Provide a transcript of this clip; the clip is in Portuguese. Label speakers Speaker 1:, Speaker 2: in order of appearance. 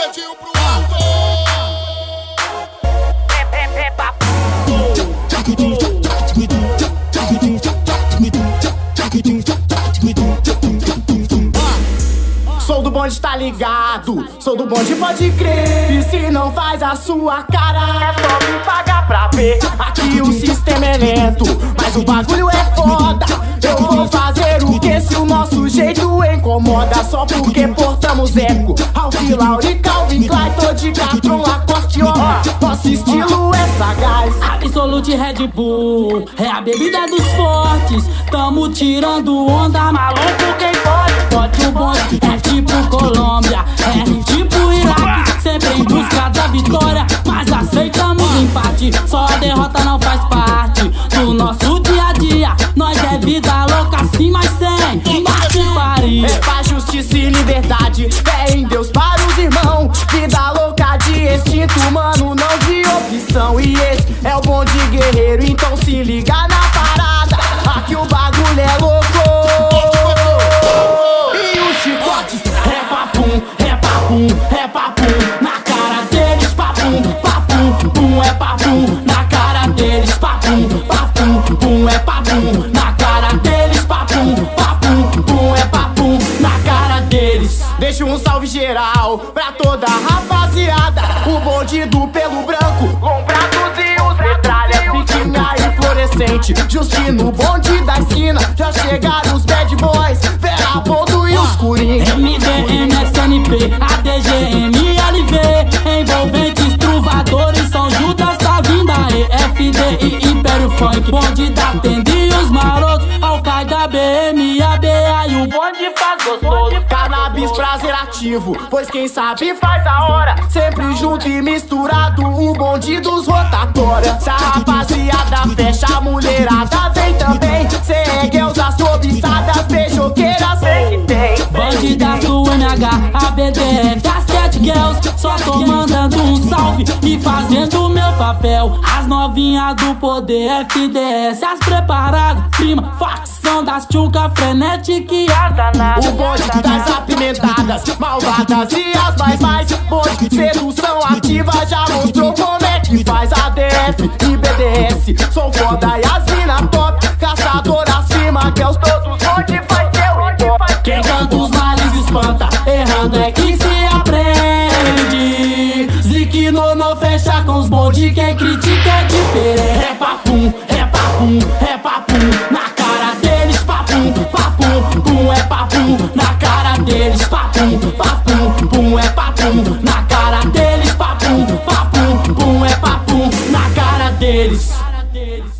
Speaker 1: dedinho pro alto.
Speaker 2: Sou do bonde, tá ligado? Sou do bonde, pode crer. E se não faz a sua cara, é só me pagar pra ver. Aqui o sistema é lento, mas o bagulho é foda. Eu vou fazer o que se o nosso jeito incomoda? Só porque portamos eco. Alfi, Lauri, Calvin Klein, tô de Catron, Lacoste, ó. Nosso estilo é sagaz.
Speaker 3: Absolute Red Bull é a bebida dos fortes. Tamo tirando onda, maluco quem pode. Pode o bonde, é tipo Colômbia, é tipo Iraque. Sempre em busca da vitória, mas aceitamos empate. Só a derrota não faz parte do nosso dia a dia. Nós é vida louca assim, mas sem patifaria.
Speaker 2: É paz, justiça e liberdade, fé em Deus para os irmãos. Vida louca de extinto, mano, não de opção. E esse é o bonde guerreiro, então se liga na parada. Aqui o bagulho é louco. E os chicotes é papum, é papum, é papum. Na cara deles, papum, papum, pum, é papum. Na cara deles, papum, papum, pum, é papum. Na cara deles, papum, papum, pum, é papum. Na cara deles. Deixa um salve geral pra toda a rapaziada. O bonde do pelo branco, lombrados e os metralhas, pequena e fluorescente. Justino, bonde da esquina, já chegaram os bad boys. Vera, Boldo e os Coringa.
Speaker 3: MDM, SNP, ADGM, LV, envolventes, truvadores, São Judas tá vindo aí. FD e Império Funk, bonde da Tenda e os marotos, Al-Qaeda, BM, ABA e o bonde faz gostoso.
Speaker 2: Cannabis prazer ativo, pois quem sabe faz a hora. Sempre junto e misturado, o bonde dos rotatórios. Se a rapaziada fecha, a mulherada vem também. Cê é girls, as cobiçadas, beijoqueiras, vem que tem.
Speaker 3: Bandidas do MH, ABDF, as Cat Girls. Só tô mandando um salve e fazendo meu papel. As novinhas do poder, FDS, as preparadas, prima, facção das tchuca frenética e as danadas.
Speaker 2: O bonde das apimentadas, malvadas e as mais. Bonde, sedução ativa, já mostrou como é que faz. ADF e BDS, sou foda e as mina top. Caçadoras, firma, girls, todos bonde faz teu hip. Quem canta os males espanta, errando é que se aprende. Zique no fecha com os bonde, quem critica é diferente. É papum, é papum, é papum. Na cara deles, papum, papum, pum, é papum. Na cara deles, papum, papum, pum, é papum. Na cara deles, papum, papum, pum, é papum. Na cara deles.